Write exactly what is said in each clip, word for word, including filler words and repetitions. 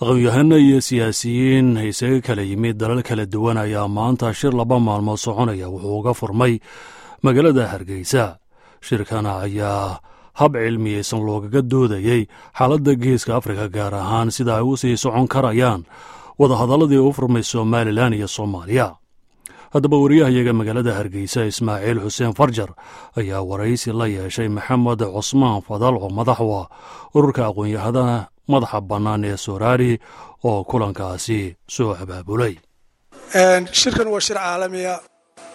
aqoon-yahano iyo siyaasiyiin isaga kala yimid dalal kala duwan ayaa maanta shir laba maalmood soconaya wuxuu uga furmay magaalada Hargeysa. shirkana ayaa hab cilmiyeysan loogaga doodayay xaaladda geeska Afrika gaar ahaan sida ay u sii socon karayaan wadahadaladii u furmay Somalilan iyo Soomaaliya. haddaba wariyahayaga magaalada Hargeysa Ismaaciil Xuseen Farjar ayaa waraysi la yeeshay Maxamed Cusmaan Fadal oo madax u ah ururka aqoon-yahada madaxa bannaan ee Sooraali oo kulankaasi soo abaabulay. shirkan waa shir caalami ah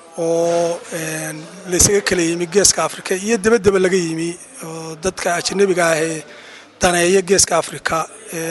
oo la isaga kala yimi geeska Afrika iyo dabadaba laga yimi oo dadka ajnabiga ah ee daneeya geeska Afrika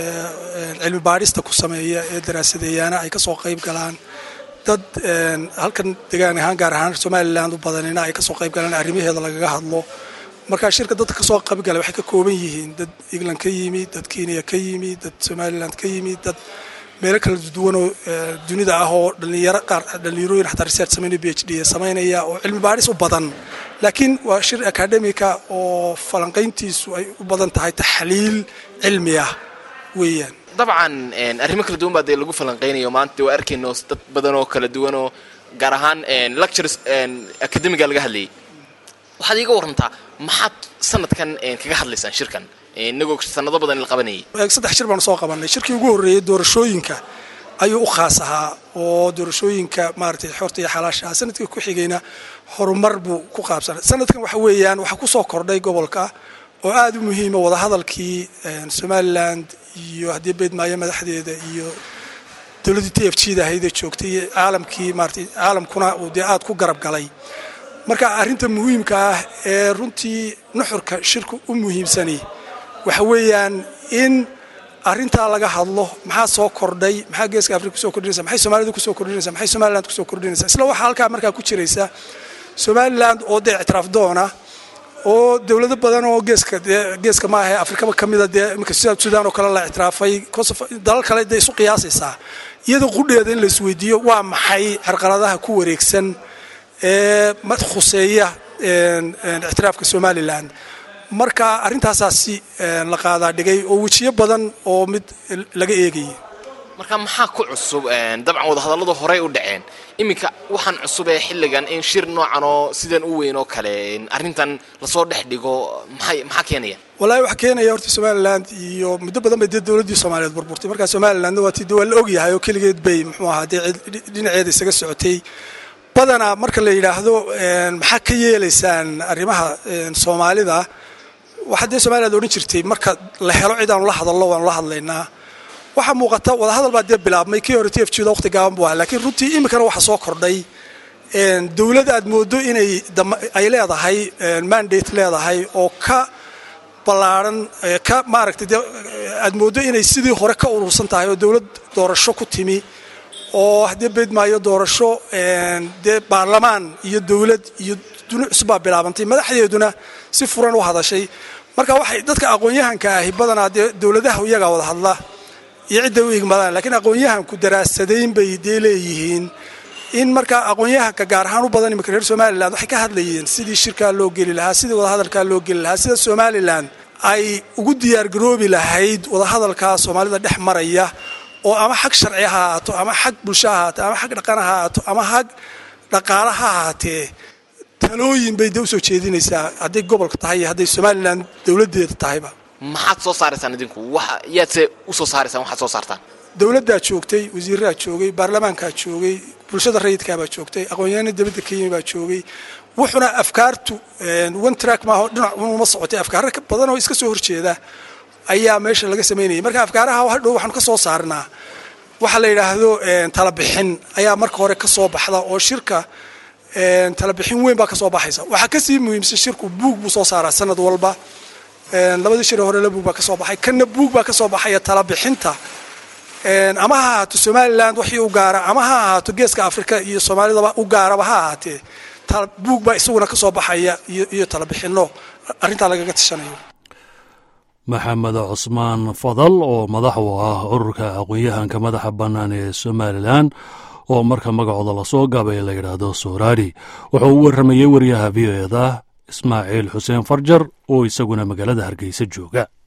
ee cilmi baarista ku sameeya ee daraasadeeyana ay ka soo qayb galaan dad halkan deegaan ahaan gaar ahaan Somaliland u badanina ay ka soo qayb galaan arrimaheeda lagaga hadlo. marka shirka dadka ka soo qayb galay waxay ka kooban yihiin dad England ka yimi, dad Kenya ka yimi, dad Somaliland ka yimi, dad meelo kala duwan oo dunida ah oo dhalinyaro qaar dhalinyarooyin xataa research sameynaya PhD sameynaya oo cilmi baaris u badan. laakiin waa shir academica oo falanqayntiisu ay u badan tahay taxliil cilmi ah weeyaan. dabcan arrimo kala duwan baa lagu falanqeynayo maanta waa arkayno dad badan oo kala duwan oo gaar ahaan lectures academic laga hadlayay. waxaad iiga warantaa maxaad sanadkan kaga hadlaysaan shirkan inagoo sanado badan la qabanayay? saddex shir baan soo qabanay. shirkii ugu horeeyay doorashooyinka ayuu u khaas ahaa oo doorashooyinka maartay xorta iyo xalaasha. sanadkii ku xigayna horumar buu ku qaabsanay. sanadkan waxa weeyaan waxa ku soo kordhay gobolka oo aad u muhiim ah wada hadalkii Somaliland iyo hadii beedmaayo madaxdeeda iyo dawladda T F G da hay'adda joogtay caalamkii maartay caalamkuna uu dee aad ku garab galay. marka arrinta muhiimka ah ee runtii nuxurka shirku u muhiimsani waxa weeyaan in arrinta laga hadlo maxaa soo kordhay, maxaa geeska Afrika ku soo kordhinaysa, maxay Soomaalidu ku soo kordhinaysa, maxay Somaliland ku soo kordhinaysa. isla waxa halka markaa ku jiraysa Somaliland oo dee ictiraaf doona oo dawlado badan oo geeska geeska ma aha Afrika kamid ah dee imika Suudaan oo kale la ictiraafay dalal kale ay isu qiyaasaysaa iyadoo qudheeda in la isweydiiyo waa maxay xirqaladaha ku wareegsan ee mad khuseeya ictiraafka Somaliland. marka arintaasaasi la qaadaa dhigay oo wajiyo badan oo mid laga eegay. marka maxaa ku cusub dabcan wada hadallada hore u dhaceen iminka waxaan cusub ee xilligan in shir noocan oo sidan u weyn oo kale arintan la soo dhex dhigo maxay maxaa keenaya? wallahi waxa keenaya horta Somaliland iyo muddo badan bay dawladda Soomaaliyeed burburtay. marka Somaliland waa tii dawlad og yahay oo kaligeed bay muxuu ahaa dhinaceeda isaga socotay. badana marka la yiraahdo maxaa ka yeelaysaan arrimaha Soomaalida waxa dee Soomaaliland oran jirtay marka la helo cid aan la hadalno waan la hadlaynaa. waxa muuqata wada hadal baa dee bilaabmay kii hore T F G da waqti gaaban buu laakiin runtii imikana waxa soo kordhay dawladda aad moodo inay ay leedahay mandate leedahay oo ka balaaran ka maaragtay aad moodo inay sidii hore ka urursan tahay oo dawlad doorasho ku timi oo hadii beedmaayo doorasho dee baarlamaan iyo dawlad iyo dunuc cusub baa bilaabantay madaxdeeduna si furan u hadashay. marka waxay dadka aqoon-yahanka ah badanaa dawladaha iyaga wada hadla iyo cid u igmadaan laakiin aqoon-yahanku daraasadeyn bay leeyihiin in marka aqoon-yahanka gaar ahaan u badan imika reer Somaliland waxay ka hadlayeen sidii shirka loo gali lahaa, sidii wada hadalka loo gali lahaa, sida Somaliland ay ugu diyaar garoobi lahayd wada hadalka Soomaalida dhex maraya oo ama xaq sharci ah haato ama xaq bulsho ah haato ama xaq dhaqan ah haato ama xaq dhaqaalaha haatee talooyin bay dawladda soo jeedinaysaa haddii gobolka tahay haddii Somaliland dawladeeda tahayba. maxaad soo saaraysaan idinku waxa yaad u soo saaraysaan waxaad soo saartaan? dawladda joogtay, wasiirada joogay, baarlamaanka joogay, bulshada rayidka baa joogtay, aqoon-yahanada dibadda Kenya baa joogay. wuxuna afkaartu one track ma dhinac uma socotay afkaar badan oo iska soo horjeeda ayaa meesha laga sameeyay. marka afkaaraha waxa dhow waxaan ka soo saarnaa waxa la yiraahdo tala bixin ayaa marka hore ka soo baxda oo shirka tala bixin weyn baa ka soo baxaysa. waxa ka sii muhiimsan shirku buug buu soo saaraa sanad walba. labada shir hore la buug baa ka soo baxay kana buug baa ka soo baxaya tala bixinta ama ha ahaato Somaliland wixii u gaara ama ha ahaato geeska Afrika iyo Soomaalida u gaaraba ha ahaatee buug baa isaguna ka soo baxaya iyo tala bixino arrinta lagaga tashanayo. Maxamed Cusmaan Fadal oo madax u ah ururka aqoon-yahanka madaxa bannaan ee Somaliland oo marka magacooda la soo gaabay la yiraahdo Sooraali wuxuu u waramayay wariyaha V O A da Ismaaciil Xuseen Farjar oo isaguna magaalada Hargeysa jooga.